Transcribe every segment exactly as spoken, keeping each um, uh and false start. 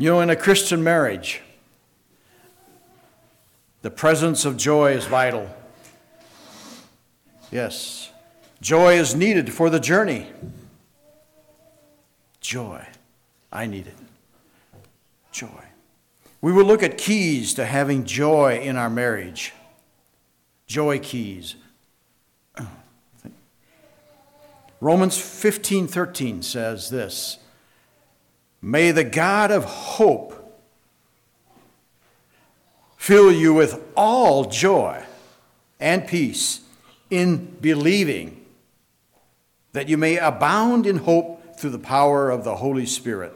You know, in a Christian marriage, the presence of joy is vital. Yes, joy is needed for the journey. Joy. I need it. Joy. We will look at keys to having joy in our marriage. Joy keys. Romans fifteen thirteen says this, may the God of hope fill you with all joy and peace in believing, that you may abound in hope through the power of the Holy Spirit.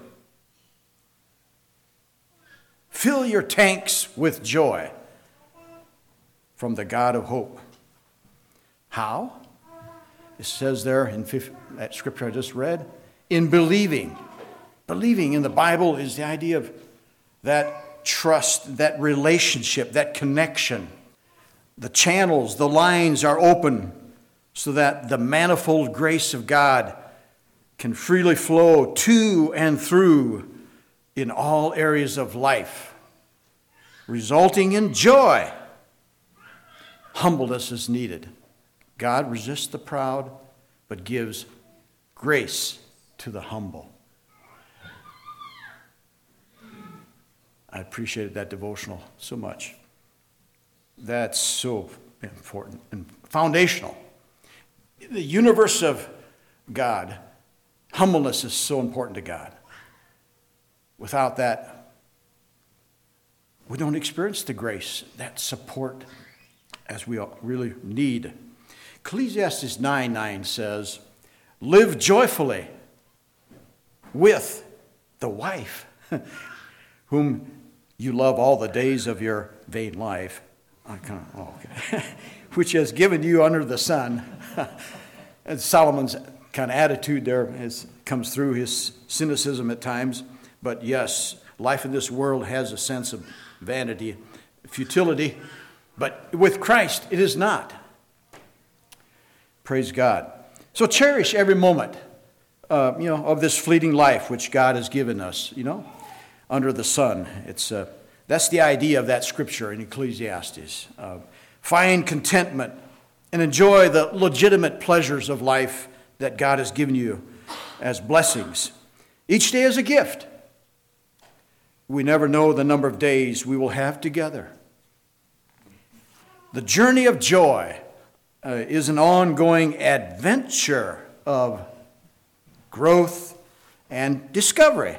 Fill your tanks with joy from the God of hope. How? It says there in that scripture I just read, in believing. Believing in the Bible is the idea of that trust, that relationship, that connection. The channels, the lines are open so that the manifold grace of God can freely flow to and through in all areas of life, resulting in joy. Humbleness is needed. God resists the proud, but gives grace to the humble. I appreciated that devotional so much. That's so important and foundational. The universe of God, humbleness is so important to God. Without that, we don't experience the grace, that support as we really need. Ecclesiastes nine nine says, live joyfully with the wife whom you love all the days of your vain life, I kind of, oh, okay. which has given you under the sun. And Solomon's kind of attitude there is, comes through his cynicism at times. But yes, life in this world has a sense of vanity, futility. But with Christ, it is not. Praise God. So cherish every moment, uh, you know, of this fleeting life which God has given us, you know, under the sun. It's uh, that's the idea of that scripture in Ecclesiastes. Uh, find contentment and enjoy the legitimate pleasures of life that God has given you as blessings. Each day is a gift. We never know the number of days we will have together. The journey of joy uh, is an ongoing adventure of growth and discovery.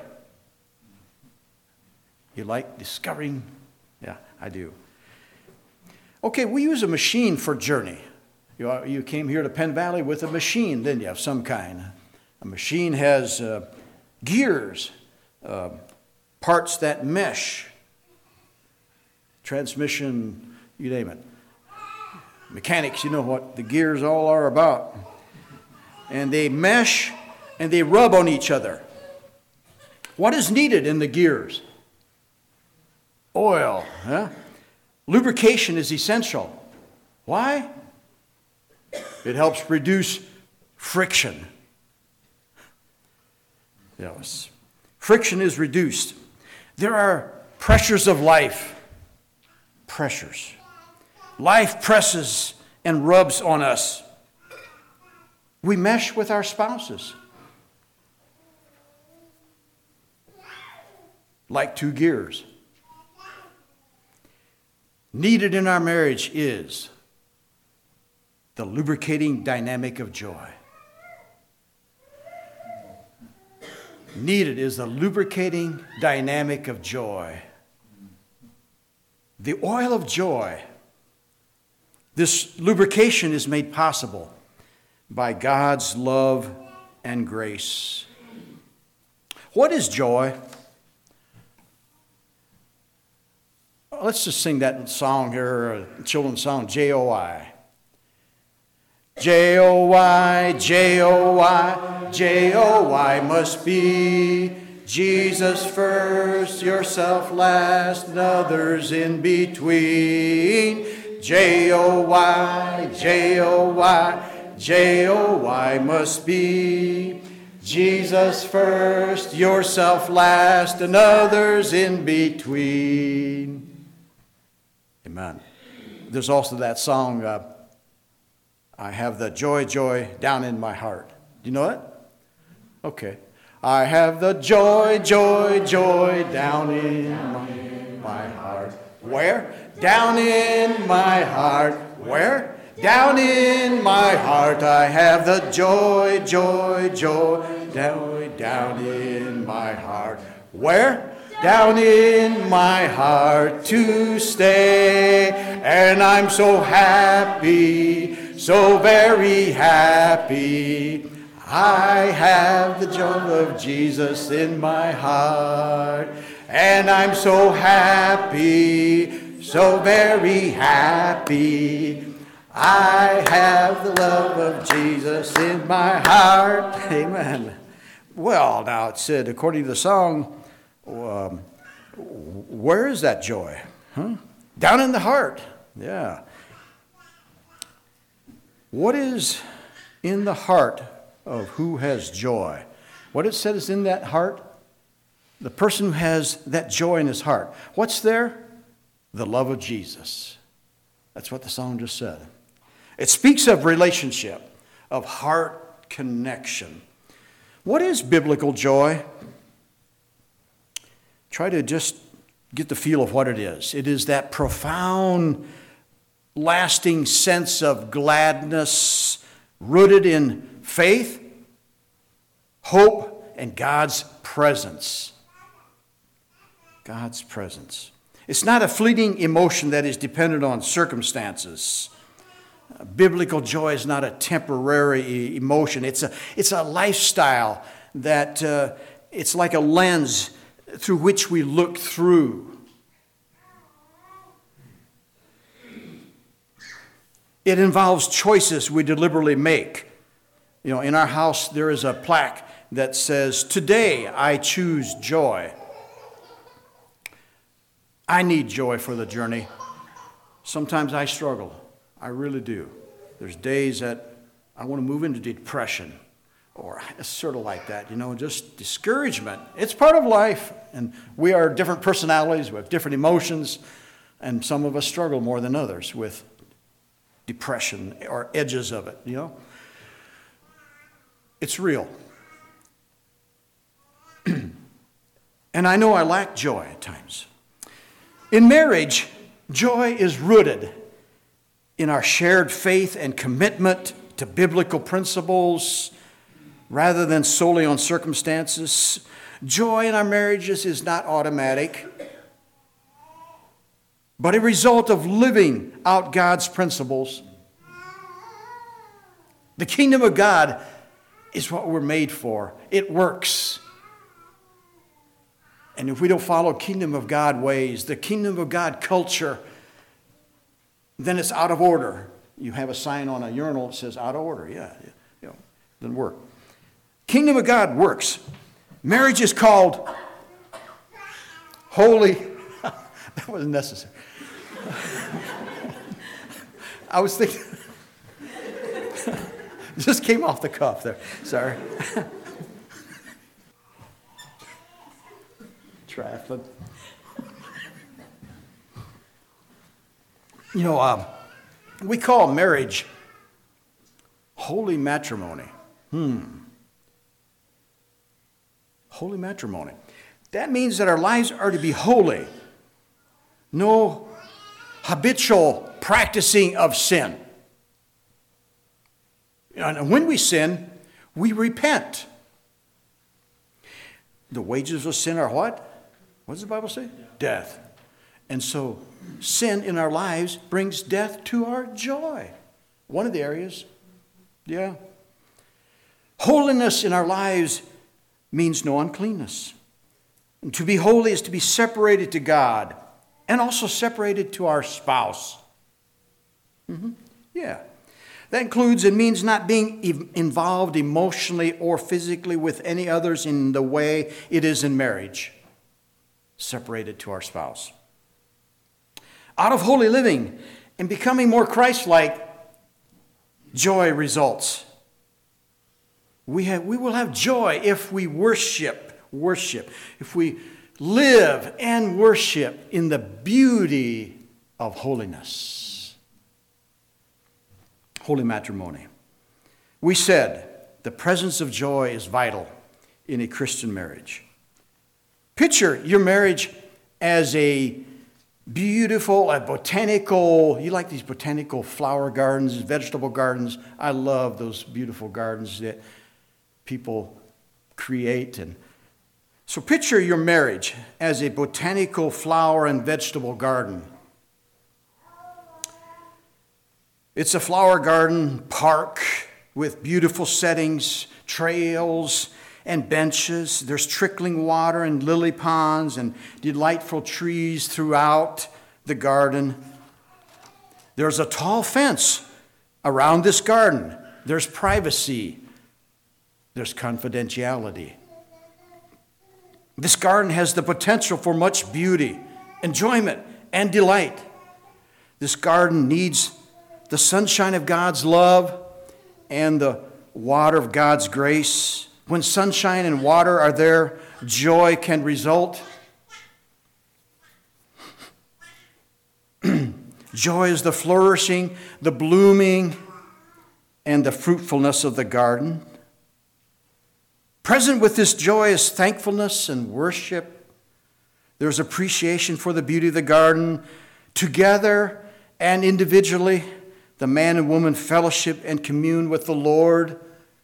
You like discovering? Yeah, I do. Okay, we use a machine for journey. You, you came here to Penn Valley with a machine, didn't you, of some kind? A machine has uh, gears, uh, parts that mesh, transmission, you name it. Mechanics, you know what the gears all are about. And they mesh and they rub on each other. What is needed in the gears? Oil. Huh? Lubrication is essential. Why? It helps reduce friction. Yes. Friction is reduced. There are pressures of life. Pressures. Life presses and rubs on us. We mesh with our spouses. Like two gears. Needed in our marriage is the lubricating dynamic of joy. Needed is the lubricating dynamic of joy. The oil of joy. This lubrication is made possible by God's love and grace. What is joy? Let's just sing that song here, a children's song, J O I. J O Y, J O Y, J O Y must be Jesus first, yourself last, and others in between. J O Y, J O Y, J O Y must be Jesus first, yourself last, and others in between. Amen. There's also that song, uh, I have the joy, joy down in my heart. Do you know it? Okay. I have the joy, joy, joy down in my, my heart. Where? Down in my heart. Where? Down in my heart. I have the joy, joy, joy down, down in my heart. Where? Down in my heart to stay. And I'm so happy, so very happy. I have the joy of Jesus in my heart. And I'm so happy, so very happy. I have the love of Jesus in my heart. Amen. Well, now it said, according to the song, um, where is that joy? Huh? Down in the heart. Yeah. What is in the heart of who has joy? What it said is in that heart? The person who has that joy in his heart. What's there? The love of Jesus. That's what the song just said. It speaks of relationship, of heart connection. What is biblical joy? Try to just get the feel of what it is. It is that profound, lasting sense of gladness rooted in faith, hope, and God's presence. God's presence. It's not a fleeting emotion that is dependent on circumstances. Biblical joy is not a temporary emotion. It's a, it's a lifestyle that uh, it's like a lens through which we look through. It involves choices we deliberately make. You know, in our house there is a plaque that says, "Today I choose joy." I need joy for the journey. Sometimes I struggle. I really do. There's days that I want to move into depression, or it's sort of like that, you know, just discouragement. It's part of life, and we are different personalities, we have different emotions, and some of us struggle more than others with depression or edges of it, you know. It's real. And I know I lack joy at times. In marriage, joy is rooted in our shared faith and commitment to biblical principles rather than solely on circumstances. Joy in our marriages is not automatic, but a result of living out God's principles. The kingdom of God is what we're made for. It works. And if we don't follow kingdom of God ways, the kingdom of God culture, then it's out of order. You have a sign on a urinal that says out of order. Yeah, you know, doesn't work. Kingdom of God works. Marriage is called holy. That wasn't necessary. I was thinking, just came off the cuff there. Sorry. Trifling. You know, uh, we call marriage holy matrimony. Hmm. Holy matrimony. That means that our lives are to be holy. No habitual practicing of sin. And when we sin, we repent. The wages of sin are what? What does the Bible say? Yeah. Death. And so sin in our lives brings death to our joy. One of the areas. Yeah. Holiness in our lives means no uncleanness. And to be holy is to be separated to God and also separated to our spouse. Mm-hmm. Yeah. That includes and means not being involved emotionally or physically with any others in the way it is in marriage. Separated to our spouse. Out of holy living and becoming more Christ-like, joy results. We have, we will have joy if we worship, worship, if we live and worship in the beauty of holiness. Holy matrimony. We said the presence of joy is vital in a Christian marriage. Picture your marriage as a beautiful, a botanical, you like these botanical flower gardens, vegetable gardens. I love those beautiful gardens that people create. And so picture your marriage as a botanical flower and vegetable garden. It's a flower garden park with beautiful settings, trails, and benches. There's trickling water and lily ponds and delightful trees throughout the garden. There's a tall fence around this garden. There's privacy. There's confidentiality. This garden has the potential for much beauty, enjoyment, and delight. This garden needs the sunshine of God's love and the water of God's grace. When sunshine and water are there, joy can result. Joy is the flourishing, the blooming, and the fruitfulness of the garden. Present with this joy is thankfulness and worship. There's appreciation for the beauty of the garden. Together and individually, the man and woman fellowship and commune with the Lord.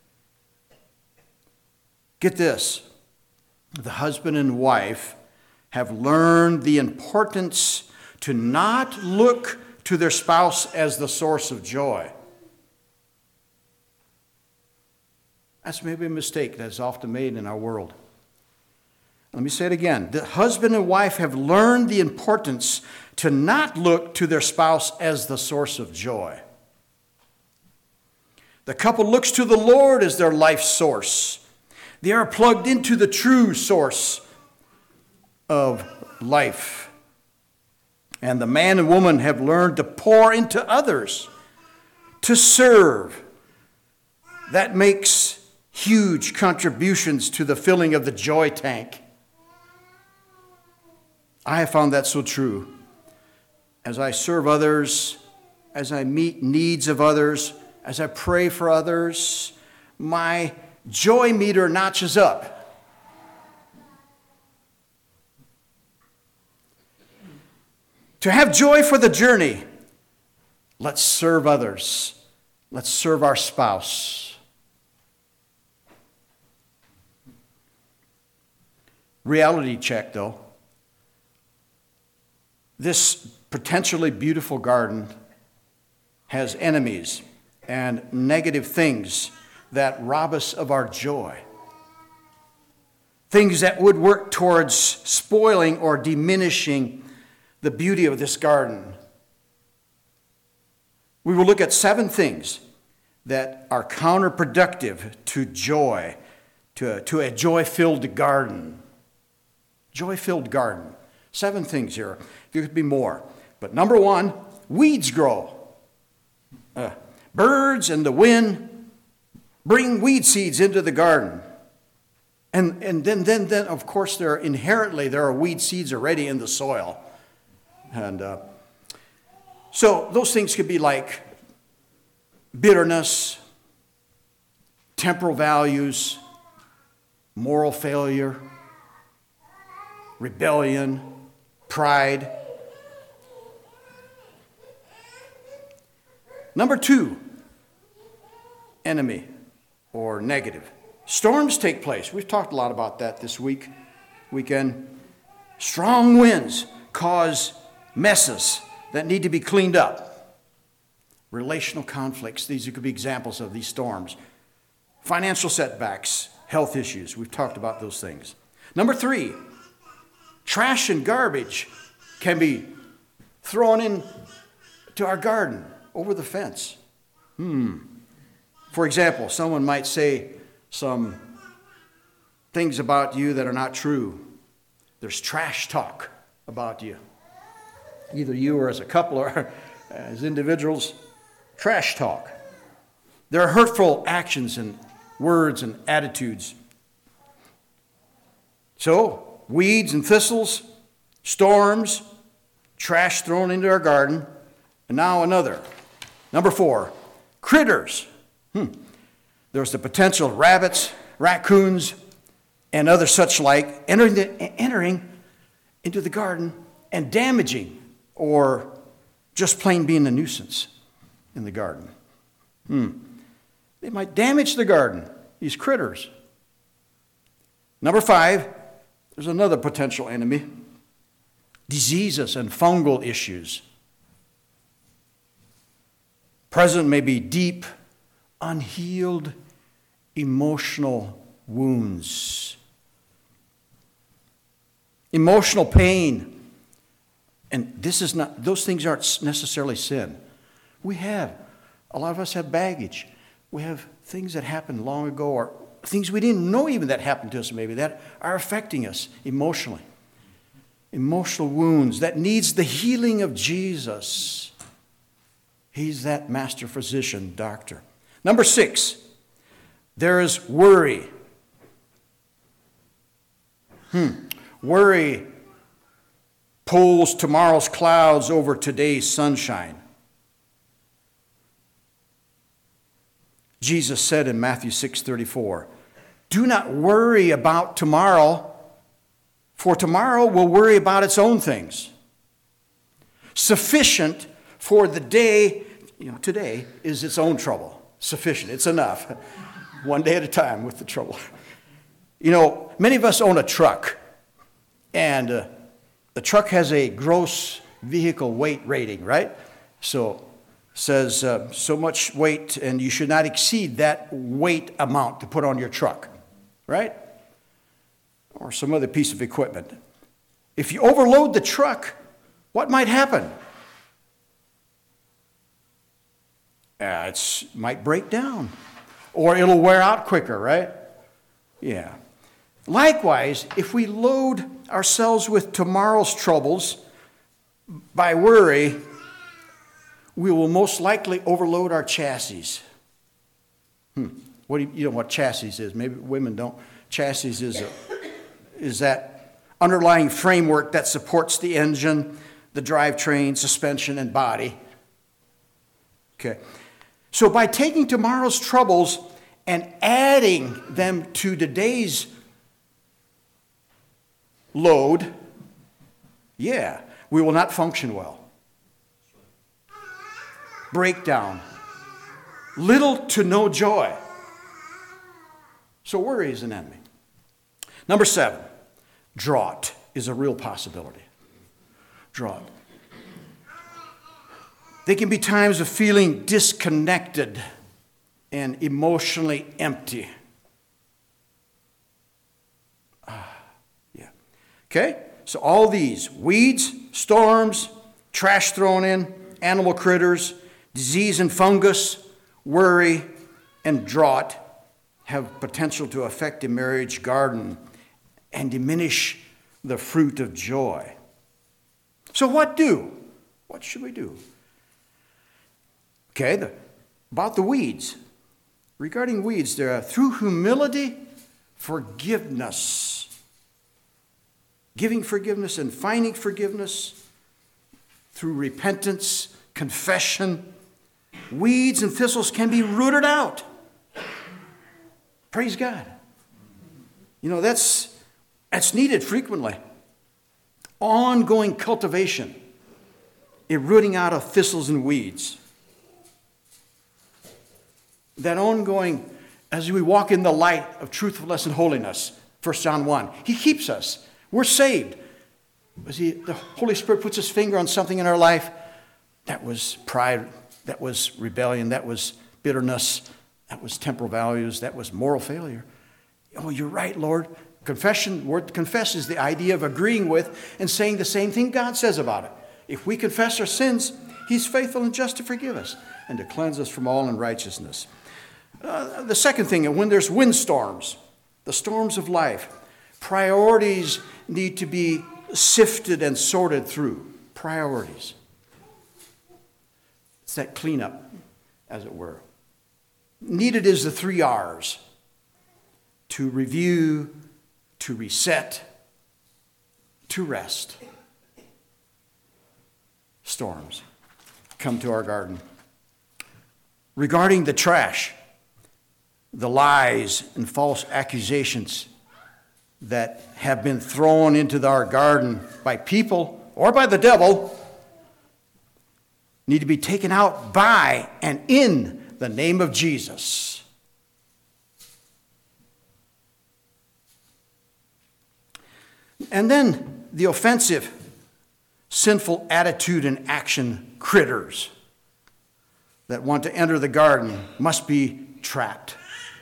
Get this. The husband and wife have learned the importance to not look to their spouse as the source of joy. That's maybe a mistake that's often made in our world. Let me say it again. The husband and wife have learned the importance to not look to their spouse as the source of joy. The couple looks to the Lord as their life source. They are plugged into the true source of life. And the man and woman have learned to pour into others, to serve. That makes huge contributions to the filling of the joy tank. I have found that so true. As I serve others, as I meet needs of others, as I pray for others, my joy meter notches up. To have joy for the journey, let's serve others. Let's serve our spouse. Reality check, though. This potentially beautiful garden has enemies and negative things that rob us of our joy. Things that would work towards spoiling or diminishing the beauty of this garden. We will look at seven things that are counterproductive to joy, to, to a joy-filled garden. Joy-filled garden. Seven things here. There could be more. But number one, weeds grow. Uh, birds and the wind bring weed seeds into the garden. And, and then, then, then, of course, there are inherently, there are weed seeds already in the soil. And uh, so those things could be like bitterness, temporal values, moral failure, rebellion, pride. Number two, enemy or negative. Storms take place. We've talked a lot about that this week, weekend. Strong winds cause messes that need to be cleaned up. Relational conflicts, these could be examples of these storms. Financial setbacks, health issues. We've talked about those things. Number three, trash and garbage can be thrown in to our garden over the fence. Hmm. For example, someone might say some things about you that are not true. There's trash talk about you. Either you or as a couple or as individuals, trash talk. There are hurtful actions and words and attitudes. So, weeds and thistles, storms, trash thrown into our garden, and now another. Number four, critters. Hmm. There's the potential of rabbits, raccoons, and other such like entering, the, entering into the garden and damaging or just plain being a nuisance in the garden. Hmm. They might damage the garden, these critters. Number five, there's another potential enemy. Diseases and fungal issues. Present may be deep, unhealed, emotional wounds. Emotional pain. And this is not, those things aren't necessarily sin. We have, a lot of us have baggage. We have things that happened long ago, or things we didn't know even that happened to us maybe, that are affecting us emotionally. Emotional wounds that needs the healing of Jesus. He's that master physician, doctor. Number six, there is worry. Hmm. Worry pulls tomorrow's clouds over today's sunshine. Jesus said in Matthew six thirty-four, "Do not worry about tomorrow, for tomorrow will worry about its own things. Sufficient for the day," you know, today is its own trouble. Sufficient, it's enough. One day at a time with the trouble. You know, many of us own a truck, and uh, the truck has a gross vehicle weight rating, right? So says uh, so much weight, and you should not exceed that weight amount to put on your truck, right? Or some other piece of equipment. If you overload the truck, what might happen? Uh, it might break down, or it'll wear out quicker, right? Yeah. Likewise, if we load ourselves with tomorrow's troubles by worry, we will most likely overload our chassis. Hmm. What do you, you know what chassis is? Maybe women don't. Chassis is a, is that underlying framework that supports the engine, the drivetrain, suspension, and body. Okay. So by taking tomorrow's troubles and adding them to today's load, yeah, we will not function well. Breakdown. Little to no joy. So worry is an enemy. Number seven, drought is a real possibility. Drought. There can be times of feeling disconnected and emotionally empty. Ah, yeah. Okay? So all these, weeds, storms, trash thrown in, animal critters, disease and fungus, worry, and drought have potential to affect a marriage garden and diminish the fruit of joy. So what do? What should we do? Okay, the, about the weeds. Regarding weeds, there are through humility, forgiveness. Giving forgiveness and finding forgiveness through repentance, confession. Weeds and thistles can be rooted out. Praise God. You know, that's, that's needed frequently. Ongoing cultivation, a rooting out of thistles and weeds. That ongoing, as we walk in the light of truthfulness and holiness, First John one, He keeps us. We're saved. As he, the Holy Spirit puts His finger on something in our life, that was pride, that was rebellion, that was bitterness, that was temporal values, that was moral failure. Oh, you're right, Lord. Confession, word confess is the idea of agreeing with and saying the same thing God says about it. If we confess our sins, He's faithful and just to forgive us and to cleanse us from all unrighteousness. Uh, the second thing, when there's windstorms, the storms of life, priorities need to be sifted and sorted through. Priorities. It's that cleanup, as it were. Needed is the three R's. to review, to reset, to rest. Storms come to our garden. Regarding the trash, the lies and false accusations that have been thrown into our garden by people or by the devil need to be taken out by and in the name of Jesus. And then the offensive, sinful attitude and action critters that want to enter the garden must be trapped.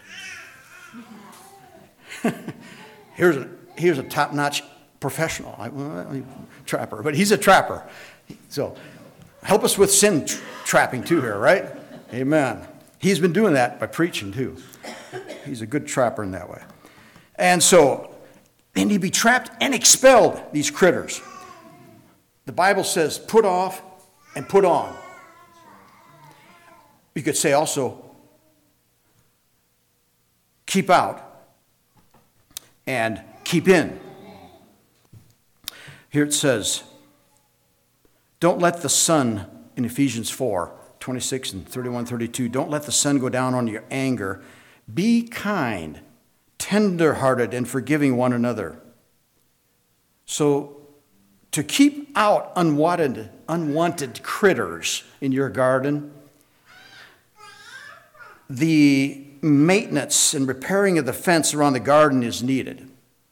here's a here's a top-notch professional, I, well, trapper, but he's a trapper. So help us with sin tra- trapping too here, right? Amen. He's been doing that by preaching too. He's a good trapper in that way. And so they need to be trapped and expelled, these critters. The Bible says put off and put on. You could say also keep out and keep in. Here it says, don't let the sun, in Ephesians four, twenty-six and thirty-one, thirty-two, don't let the sun go down on your anger. Be kind, tender-hearted, and forgiving one another. So to keep out unwanted, unwanted critters in your garden, the maintenance and repairing of the fence around the garden is needed.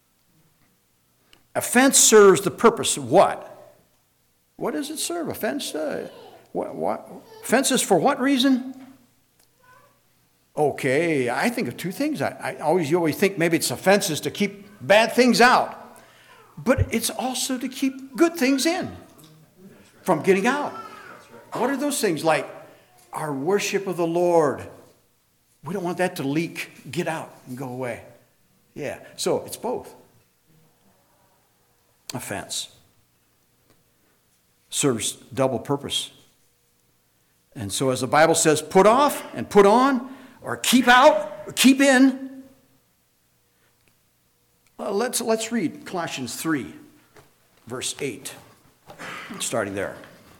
A fence serves the purpose of what? What does it serve? A fence? Uh, what, what? Fences for what reason? Okay, I think of two things. I, I always, you always think maybe it's a fences to keep bad things out. But it's also to keep good things in from getting out. What are those things? Like our worship of the Lord. We don't want that to leak, get out, and go away. Yeah, so it's both. A fence serves double purpose. And so as the Bible says, put off and put on, or keep out, or keep in. Uh, let's, let's read Colossians three, verse eight, starting there.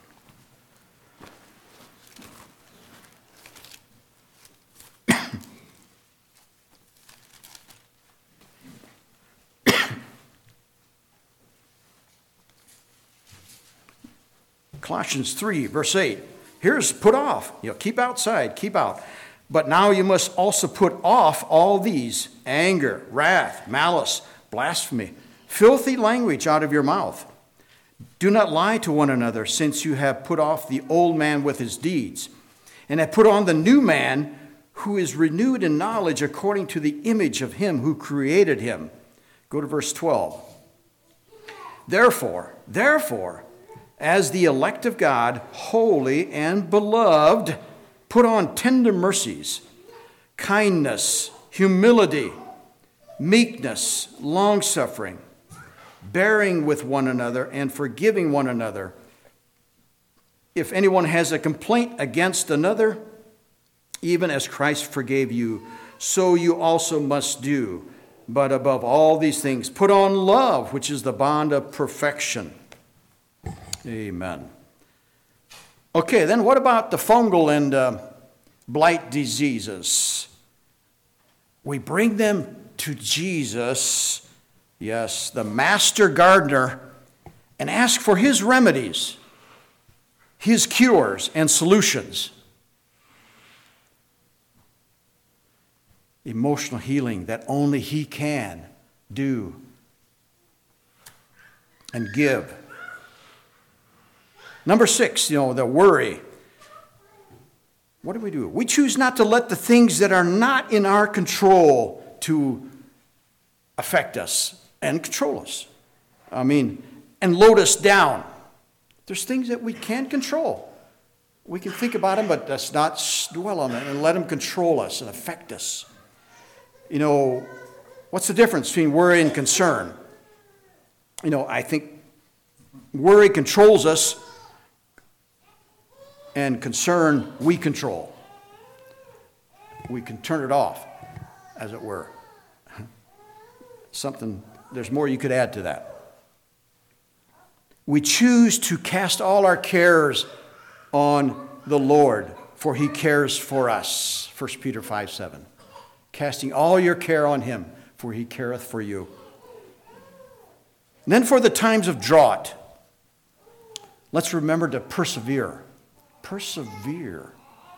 Colossians three, verse eight. Here's put off. You know, keep outside, keep out. But now you must also put off all these: anger, wrath, malice, blasphemy, filthy language out of your mouth. Do not lie to one another, since you have put off the old man with his deeds, and have put on the new man, who is renewed in knowledge according to the image of him who created him. Go to verse twelve. Therefore, therefore, as the elect of God, holy and beloved, put on tender mercies, kindness, humility, meekness, long-suffering, bearing with one another and forgiving one another. If anyone has a complaint against another, even as Christ forgave you, so you also must do. But above all these things, put on love, which is the bond of perfection. Amen. Okay, then what about the fungal and uh, blight diseases? We bring them to Jesus, yes, the master gardener, and ask for his remedies, his cures and solutions. Emotional healing that only he can do and give. Number six, you know, the worry. What do we do? We choose not to let the things that are not in our control to affect us and control us. I mean, and load us down. There's things that we can't control. We can think about them, but let's not dwell on them and let them control us and affect us. You know, what's the difference between worry and concern? You know, I think worry controls us, and concern we control. We can turn it off, as it were. something, there's more you could add to that. We choose to cast all our cares on the Lord, for he cares for us. First Peter five seven. Casting all your care on him, for he careth for you. And then for the times of drought, let's remember to persevere. Persevere.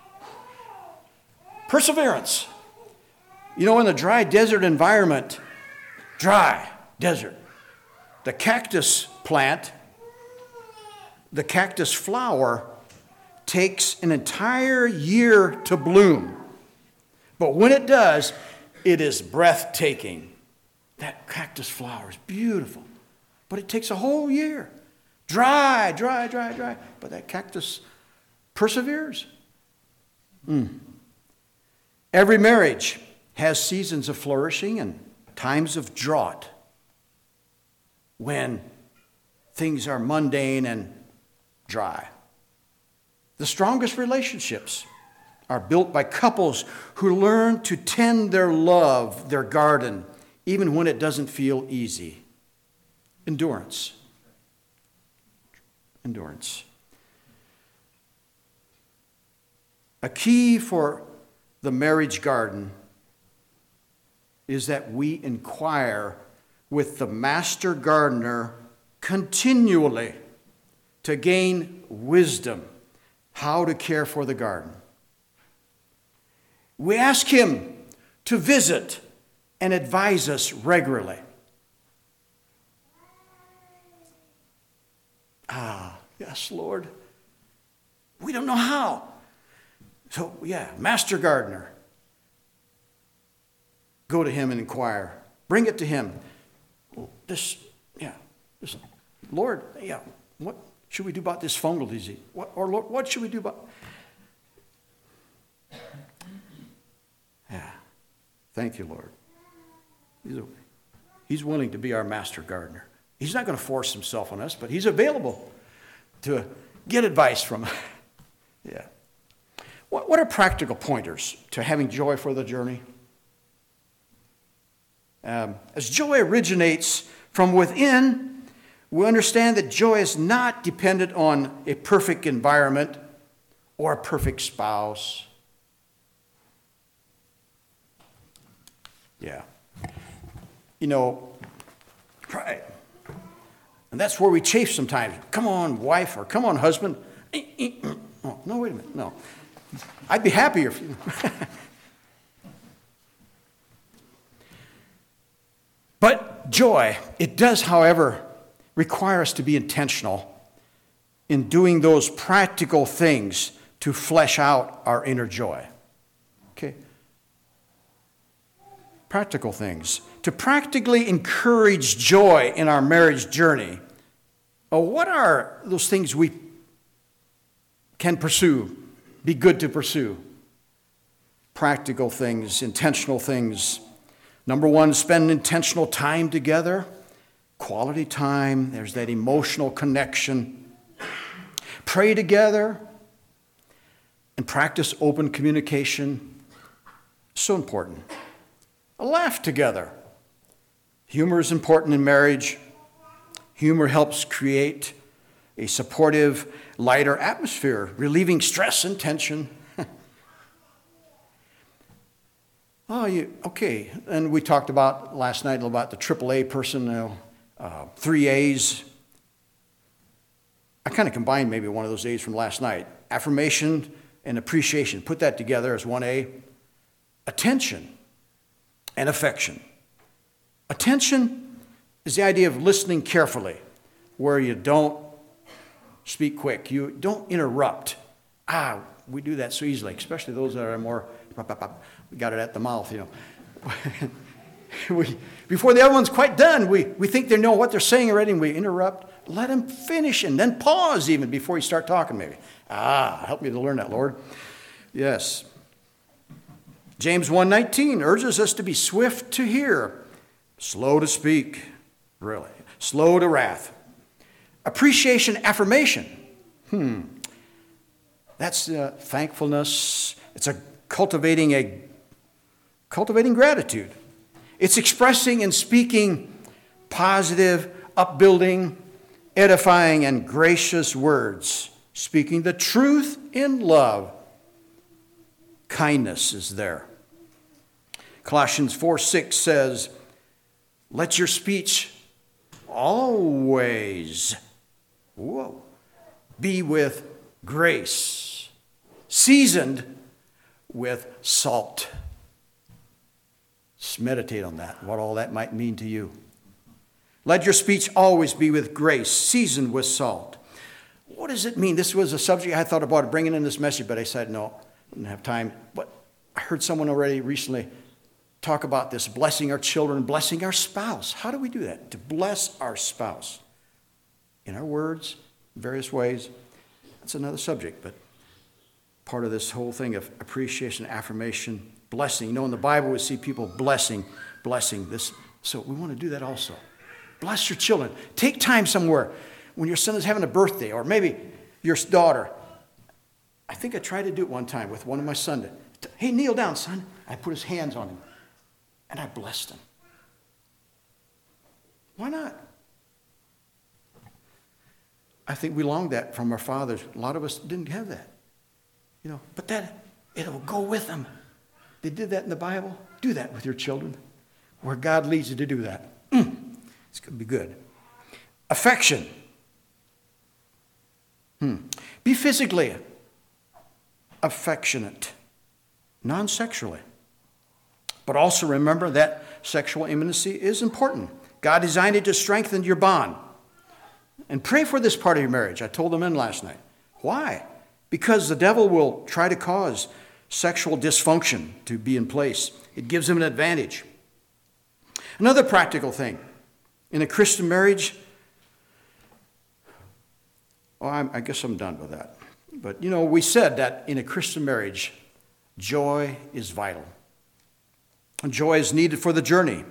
Perseverance. You know, in the dry desert environment, dry desert, the cactus plant, the cactus flower takes an entire year to bloom. But when it does, it is breathtaking. That cactus flower is beautiful. But it takes a whole year. Dry, dry, dry, dry. But that cactus perseveres. Mm. Every marriage has seasons of flourishing and times of drought when things are mundane and dry. The strongest relationships are built by couples who learn to tend their love, their garden, even when it doesn't feel easy. Endurance. Endurance. A key for the marriage garden is that we inquire with the master gardener continually to gain wisdom how to care for the garden. We ask him to visit and advise us regularly. Ah, yes, Lord. We don't know how. So, yeah, master gardener. Go to him and inquire. Bring it to him. This, yeah, this, Lord, yeah, what should we do about this fungal disease? What, or Lord, what should we do about? Yeah, thank you, Lord. He's, a, he's willing to be our master gardener. He's not going to force himself on us, but he's available to get advice from us. Yeah. What, what are practical pointers to having joy for the journey? Um, as joy originates from within, we understand that joy is not dependent on a perfect environment or a perfect spouse. Yeah. You know, right. And that's where we chafe sometimes. Come on, wife, or come on, husband. Oh, no, wait a minute. No. I'd be happier if you. But joy, it does, however, require us to be intentional in doing those practical things to flesh out our inner joy. Okay? Practical things. To practically encourage joy in our marriage journey, well, what are those things we can pursue, be good to pursue? Practical things, intentional things. Number one, spend intentional time together. Quality time. There's that emotional connection. Pray together. And practice open communication. So important. Laugh together. Humor is important in marriage. Humor helps create a supportive, lighter atmosphere, relieving stress and tension. Oh, you, okay. And we talked about last night about the triple A person, you know, uh, three A's. I kind of combined maybe one of those A's from last night. Affirmation and appreciation. Put that together as one A. Attention and affection. Attention is the idea of listening carefully, where you don't speak quick. You don't interrupt. Ah, we do that so easily, especially those that are more, we got it at the mouth, you know. we, before the other one's quite done, we, we think they know what they're saying already, and we interrupt. Let them finish, and then pause even before you start talking maybe. Ah, help me to learn that, Lord. Yes. James one nineteen urges us to be swift to hear, slow to speak, really, slow to wrath. Appreciation, affirmation. Hmm. That's uh, thankfulness. It's a cultivating a cultivating gratitude. It's expressing and speaking positive, upbuilding, edifying, and gracious words. Speaking the truth in love. Kindness is there. Colossians four six says, let your speech always, whoa, be with grace, seasoned with salt. Just meditate on that, what all that might mean to you. Let your speech always be with grace, seasoned with salt. What does it mean? This was a subject I thought about bringing in this message, but I said no, I didn't have time. But I heard someone already recently talk about this, blessing our children, blessing our spouse. How do we do that? To bless our spouse. In our words, in various ways. That's another subject, but part of this whole thing of appreciation, affirmation, blessing. You know, in the Bible we see people blessing, blessing this. So we want to do that also. Bless your children. Take time somewhere when your son is having a birthday, or maybe your daughter. I think I tried to do it one time with one of my sons. Hey, kneel down, son. I put his hands on him, and I blessed him. Why not? I think we longed that from our fathers. A lot of us didn't have that. You know, but that, it'll go with them. They did that in the Bible. Do that with your children. Where God leads you to do that. Mm, it's going to be good. Affection. Hmm. Be physically affectionate. Non-sexually. But also remember that sexual intimacy is important. God designed it to strengthen your bond. And pray for this part of your marriage. I told the men last night. Why? Because the devil will try to cause sexual dysfunction to be in place. It gives him an advantage. Another practical thing. In a Christian marriage, well, I'm, I guess I'm done with that. But, you know, we said that in a Christian marriage, joy is vital. And joy is needed for the journey.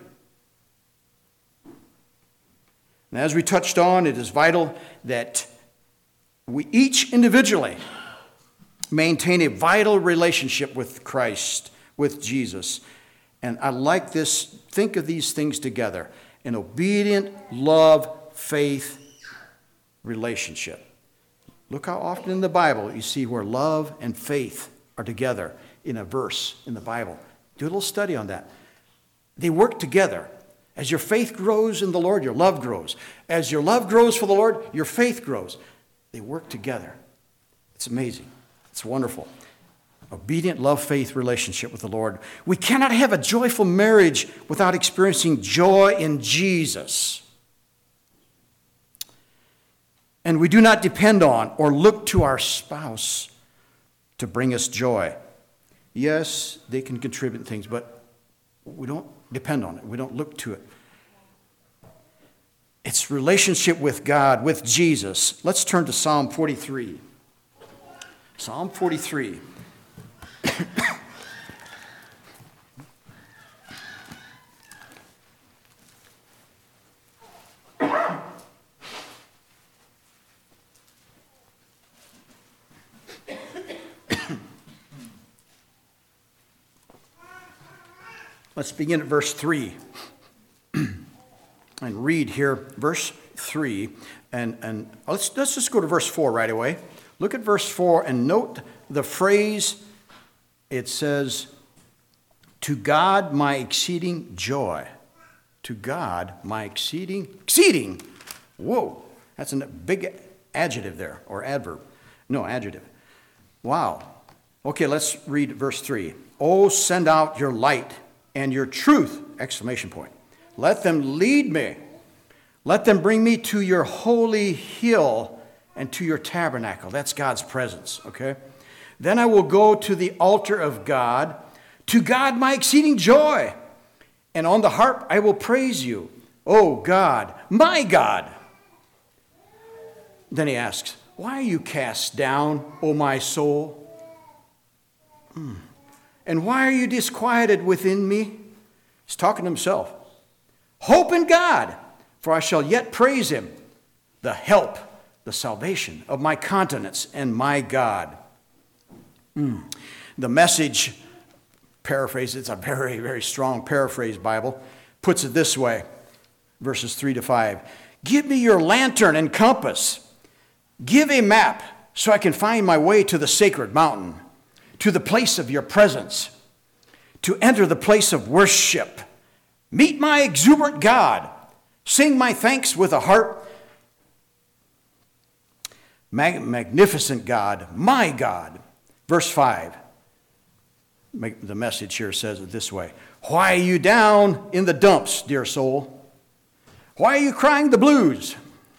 And as we touched on, it is vital that we each individually maintain a vital relationship with Christ, with Jesus. And I like this, think of these things together. An obedient, love, faith relationship. Look how often in the Bible you see where love and faith are together in a verse in the Bible. Do a little study on that. They work together. As your faith grows in the Lord, your love grows. As your love grows for the Lord, your faith grows. They work together. It's amazing. It's wonderful. Obedient love, faith relationship with the Lord. We cannot have a joyful marriage without experiencing joy in Jesus. And we do not depend on or look to our spouse to bring us joy. Yes, they can contribute things, but we don't depend on it. We don't look to it. It's relationship with God, with Jesus. Let's turn to Psalm forty-three. Psalm forty-three. Let's begin at verse three and read here verse three. And, and let's, let's just go to verse four right away. Look at verse four and note the phrase. It says, to God my exceeding joy. To God my exceeding, exceeding. Whoa, that's a big adjective there, or adverb. No, adjective. Wow. Okay, let's read verse three. Oh, send out your light and your truth, exclamation point. Let them lead me. Let them bring me to your holy hill and to your tabernacle. That's God's presence, okay? Then I will go to the altar of God, to God my exceeding joy. And on the harp I will praise you, O God, my God. Then he asks, why are you cast down, O my soul? Hmm. And why are you disquieted within me? He's talking to himself. Hope in God, for I shall yet praise him, the help, the salvation of my countenance and my God. Mm. The Message paraphrase, it's a very, very strong paraphrase Bible, puts it this way, verses three to five. Give me your lantern and compass. Give a map so I can find my way to the sacred mountain, to the place of your presence, to enter the place of worship. Meet my exuberant God. Sing my thanks with a harp. Mag- magnificent God, my God. Verse five. The Message here says it this way. Why are you down in the dumps, dear soul? Why are you crying the blues?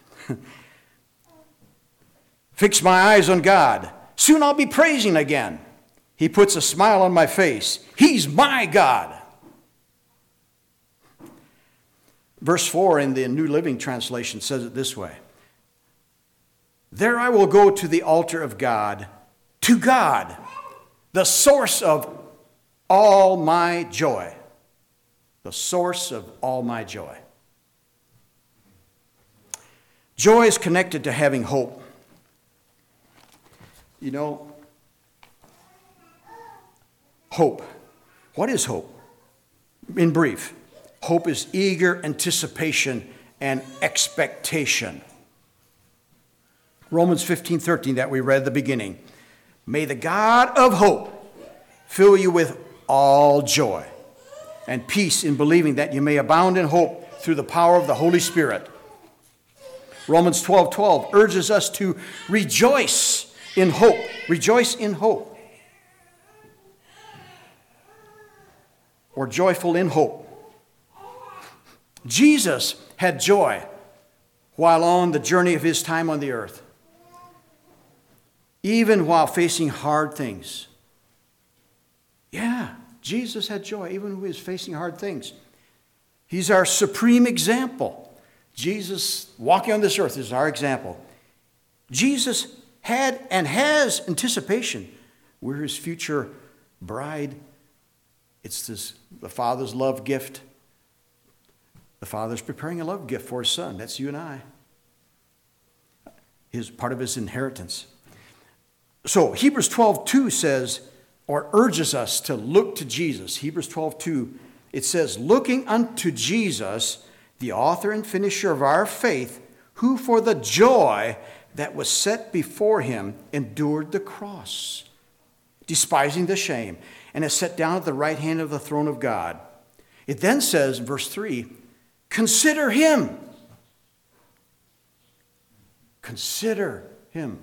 Fix my eyes on God. Soon I'll be praising again. He puts a smile on my face. He's my God. Verse four in the New Living Translation says it this way. There I will go to the altar of God, to God, the source of all my joy. The source of all my joy. Joy is connected to having hope. You know, hope. What is hope? In brief, hope is eager anticipation and expectation. Romans fifteen thirteen that we read at the beginning. May the God of hope fill you with all joy and peace in believing that you may abound in hope through the power of the Holy Spirit. Romans twelve twelve urges us to rejoice in hope. Rejoice in hope. Or joyful in hope. Jesus had joy while on the journey of his time on the earth. Even while facing hard things. Yeah, Jesus had joy even when he was facing hard things. He's our supreme example. Jesus walking on this earth is our example. Jesus had and has anticipation. We're his future bride. It's this, the Father's love gift. The Father's preparing a love gift for his Son. That's you and I. His part of his inheritance. So Hebrews twelve two says, or urges us to look to Jesus. Hebrews twelve two, it says, looking unto Jesus, the author and finisher of our faith, who for the joy that was set before him endured the cross, despising the shame, and is set down at the right hand of the throne of God. It then says, in verse three, consider him. Consider him.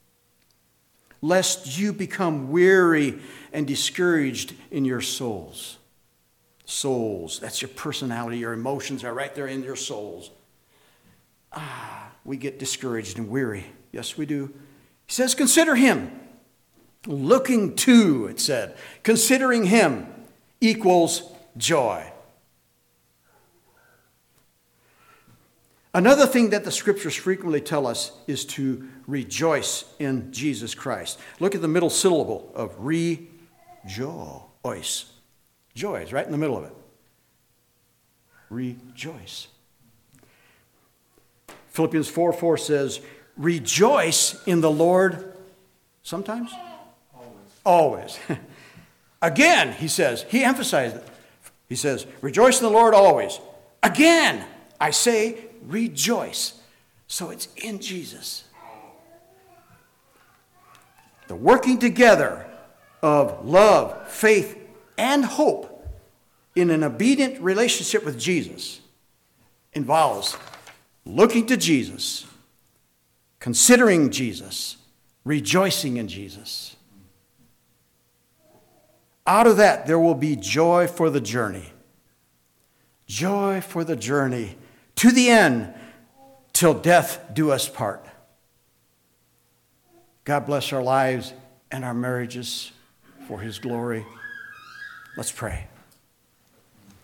Lest you become weary and discouraged in your souls. Souls, that's your personality, your emotions are right there in your souls. Ah, we get discouraged and weary. Yes, we do. He says, consider him. Looking to, it said. Considering him equals joy. Another thing that the scriptures frequently tell us is to rejoice in Jesus Christ. Look at the middle syllable of rejoice. Joy is right in the middle of it. Rejoice. Philippians four four says, rejoice in the Lord sometimes? Always. Always. Again, he says, he emphasized it. He says, rejoice in the Lord always. Again, I say, rejoice. So it's in Jesus. The working together of love, faith, and hope in an obedient relationship with Jesus involves looking to Jesus, considering Jesus, rejoicing in Jesus. Out of that, there will be joy for the journey. Joy for the journey to the end, till death do us part. God bless our lives and our marriages for his glory. Let's pray.